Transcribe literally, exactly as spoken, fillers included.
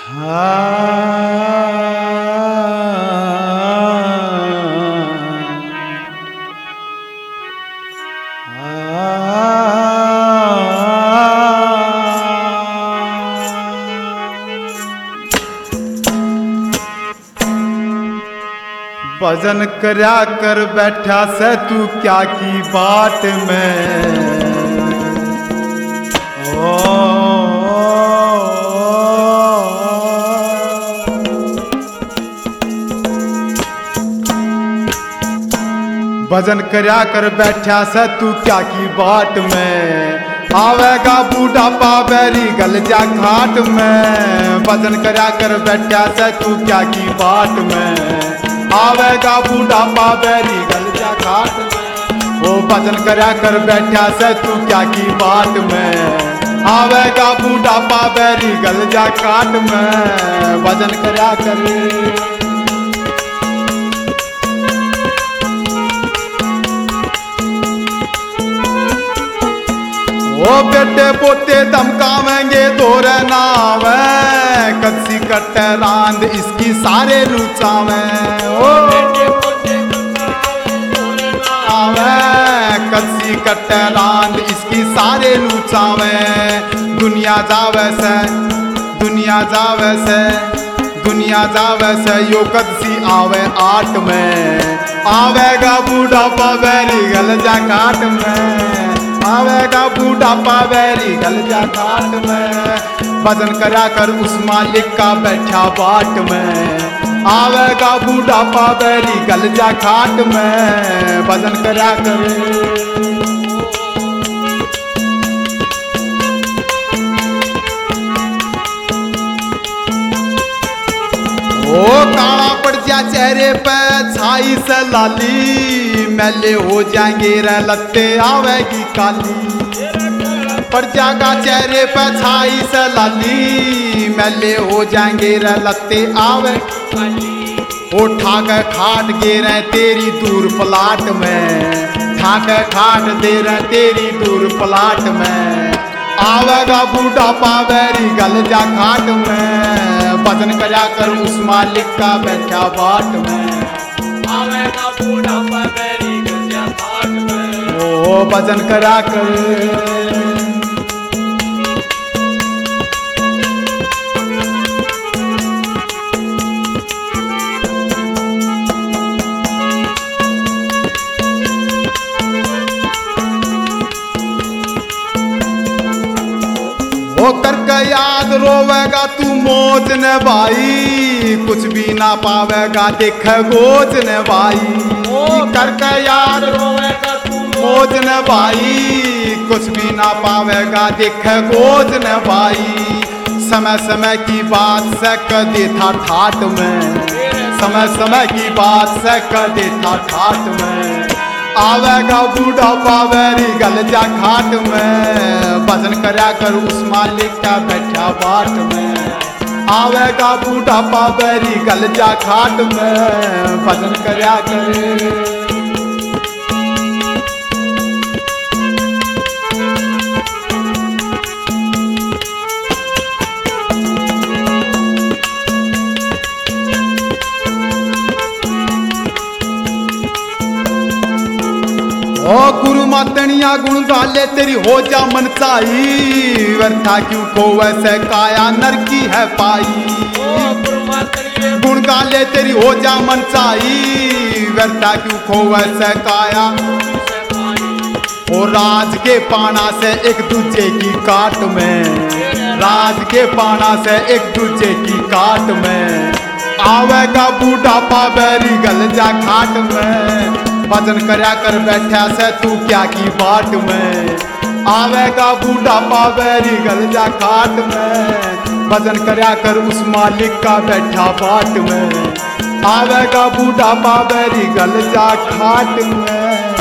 भजन करया कर बैठा से तू क्या की बाट में। ओ, भजन करया कर बैठा से तू क्या की बाट में। आवेगा बूढ़ा पावेरी गल जा घाट में। भजन करया कर बैठा से तू क्या की बाट में। आवेगा बूढ़ा पावेरी गल जा घाट में। ओ भजन करया कर बैठा से तू क्या की बाट में। आवेगा बूढ़ा पावेरी गल जा घाट में। भजन करया कर। ओ बेटे पोते धमकावेंगे तोरे नाम। कच्ची कट रांद इसकी सारे लूचावे। ओ बेटे पोते कच्ची कट रांद इसकी सारे लूचावे। दुनिया जावे से दुनिया जावे से दुनिया जावे से यो कदसी आवे आठ में। आवेगा बूढ़ा पावेरी गल जा काट में। आवेगा बूढ़ा पावेरी गल जा घाट में। भजन करया कर उस मालिक का बैठा बाट में। आवेगा बूढ़ा पावेरी गल जा घाट में। भजन करया कर। ओ काला पड़ जा चेहरे पे छाई से लाली। मैले हो जाएंगे रे लत्ते आवेगी काली। पड़ जाएगा चेहरे पे छाई से लाली। मैले हो जाएंगे रे लत्ते आवे ओ ठाक खाट गे रहे तेरी दूर पलाट में। ठाक खाट दे रहे तेरी दूर पलाट में। आवेगा बूढ़ा पावेरी गल जा घाट में। भजन करया कर उस मालिक का बैठा बाट में। आवेगा बूढ़ा पावेरी गल जा घाट में। ओ भजन करया कर। ओ करके याद रोवेगा तू मौज ने भाई। कुछ भी ना पावेगा देख गोज ने भाई। ओ करके याद रोवेगा तू मौज ने भाई। कुछ भी ना पावेगा देख गोज ने भाई। समय समय की बात से कर देता ठाट में। समय समय की बात से कर देता ठाट में। आवेगा बूढ़ा पावेरी गल जा घाट में। भजन करया कर उस मालिक का बैठा बाट में। आवेगा बूढ़ा पावेरी गल जा घाट में। भजन करया कर। ओ गुरु मातनिया गुण गाले तेरी हो जा मन चाई। व्यर्था क्यों को वैसे काया नर की है पाई। गुण गाले तेरी हो जा मन चाई। व्यर्था क्यों को वैसे काया। ओ राज के पाना से एक दूजे की काट में। राज के पाना से एक दूजे की काट में। आवेगा बूढ़ा पावेरी गल जा घाट में। भजन करया कर बैठा से तू क्या की बाट में। आवेगा बूढ़ा पावेरी गल जा घाट में। भजन करया कर उस मालिक का बैठा बाट में। आवेगा बूढ़ा पावेरी गल जा घाट में।